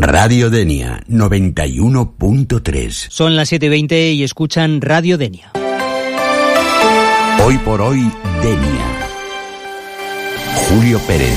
Radio Denia 91.3. Son las 7:20 y escuchan Radio Denia. Hoy por hoy, Denia. Julio Pérez.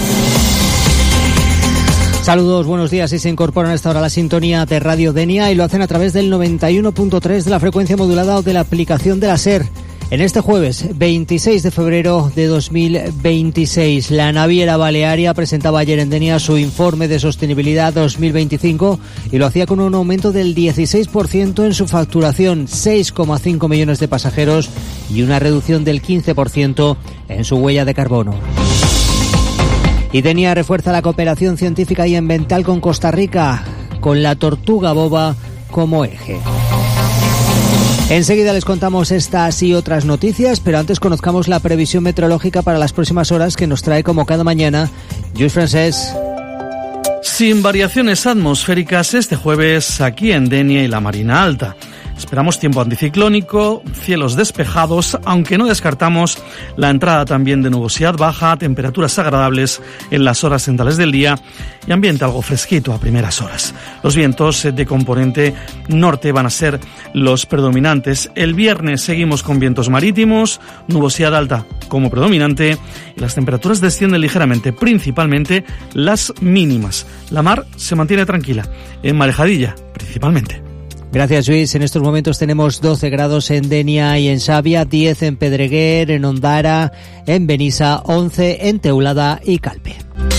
Saludos, buenos días. Y se incorporan a esta hora a la sintonía de Radio Denia y lo hacen a través del 91.3 de la frecuencia modulada o de la aplicación de la SER. En este jueves 26 de febrero de 2026, la naviera Balearia presentaba ayer en Denia su informe de sostenibilidad 2025 y lo hacía con un aumento del 16% en su facturación, 6,5 millones de pasajeros y una reducción del 15% en su huella de carbono. Y Denia refuerza la cooperación científica y ambiental con Costa Rica, con la tortuga boba como eje. Enseguida les contamos estas y otras noticias, pero antes conozcamos la previsión meteorológica para las próximas horas que nos trae como cada mañana Lluís Francés. Sin variaciones atmosféricas este jueves aquí en Denia y la Marina Alta. Esperamos tiempo anticiclónico, cielos despejados, aunque no descartamos la entrada también de nubosidad baja, temperaturas agradables en las horas centrales del día y ambiente algo fresquito a primeras horas. Los vientos de componente norte van a ser los predominantes. El viernes seguimos con vientos marítimos, nubosidad alta como predominante y las temperaturas descienden ligeramente, principalmente las mínimas. La mar se mantiene tranquila, en Marejadilla principalmente. Gracias, Luis. En estos momentos tenemos 12 grados en Denia y en Xavia, 10 en Pedreguer, en Ondara, en Benissa, 11 en Teulada y Calpe.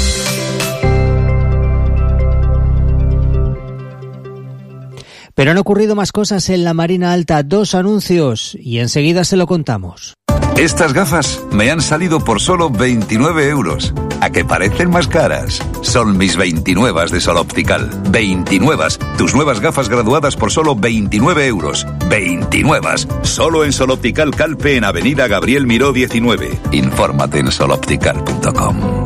Pero han ocurrido más cosas en la Marina Alta, 2 anuncios y enseguida se lo contamos. Estas gafas me han salido por solo 29 euros. ¿A que parecen más caras? Son mis 29 de Sol Optical. 29, tus nuevas gafas graduadas por solo 29 euros. 29, solo en Sol Optical Calpe en Avenida Gabriel Miró 19. Infórmate en soloptical.com.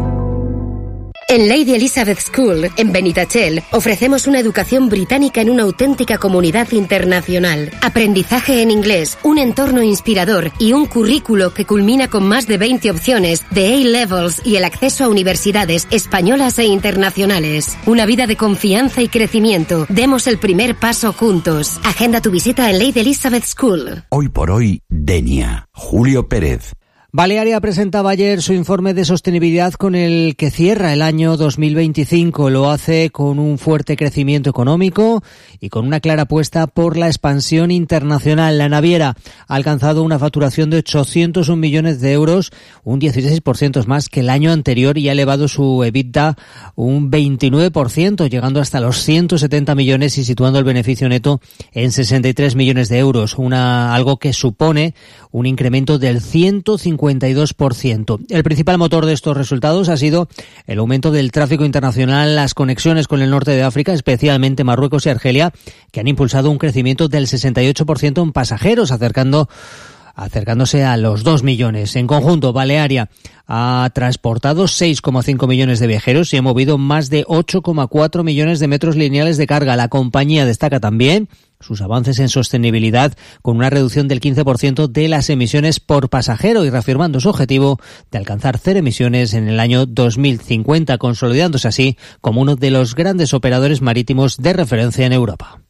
En Lady Elizabeth School, en Benitachell, ofrecemos una educación británica en una auténtica comunidad internacional. Aprendizaje en inglés, un entorno inspirador y un currículo que culmina con más de 20 opciones de A-Levels y el acceso a universidades españolas e internacionales. Una vida de confianza y crecimiento. Demos el primer paso juntos. Agenda tu visita en Lady Elizabeth School. Hoy por hoy, Denia. Julio Pérez. Balearia presentaba ayer su informe de sostenibilidad con el que cierra el año 2025. Lo hace con un fuerte crecimiento económico y con una clara apuesta por la expansión internacional. La naviera ha alcanzado una facturación de 801 millones de euros, un 16% más que el año anterior y ha elevado su EBITDA un 29%, llegando hasta los 170 millones y situando el beneficio neto en 63 millones de euros, algo que supone un incremento del 152%. El principal motor de estos resultados ha sido el aumento del tráfico internacional, las conexiones con el norte de África, especialmente Marruecos y Argelia, que han impulsado un crecimiento del 68% en pasajeros, acercándose a los 2 millones. En conjunto, Balearia ha transportado 6,5 millones de viajeros y ha movido más de 8,4 millones de metros lineales de carga. La compañía destaca también sus avances en sostenibilidad con una reducción del 15% de las emisiones por pasajero y reafirmando su objetivo de alcanzar 0 emisiones en el año 2050, consolidándose así como uno de los grandes operadores marítimos de referencia en Europa.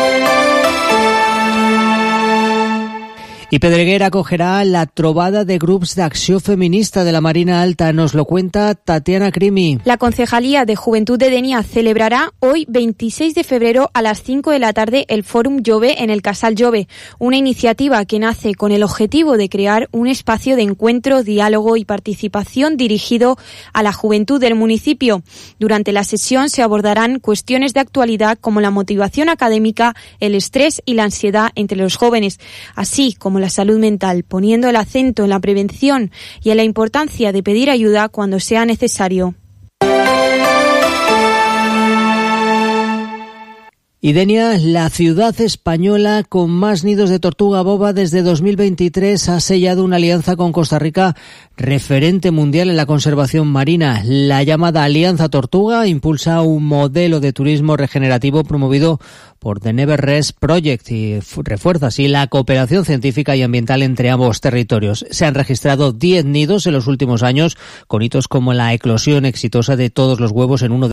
Y Pedreguer acogerá la trobada de grups d'acció feminista de la Marina Alta. Nos lo cuenta Tatiana Crimi. La Concejalía de Juventud de Denia celebrará hoy, 26 de febrero, a las 5 de la tarde, el Fórum Jove en el Casal Jove, una iniciativa que nace con el objetivo de crear un espacio de encuentro, diálogo y participación dirigido a la juventud del municipio. Durante la sesión se abordarán cuestiones de actualidad como la motivación académica, el estrés y la ansiedad entre los jóvenes, así como la salud mental, poniendo el acento en la prevención y en la importancia de pedir ayuda cuando sea necesario. Y Denia, la ciudad española con más nidos de tortuga boba desde 2023, ha sellado una alianza con Costa Rica, referente mundial en la conservación marina. La llamada Alianza Tortuga impulsa un modelo de turismo regenerativo promovido por The Never Rest Project y refuerza así la cooperación científica y ambiental entre ambos territorios. Se han registrado 10 nidos en los últimos años, con hitos como la eclosión exitosa de todos los huevos en uno de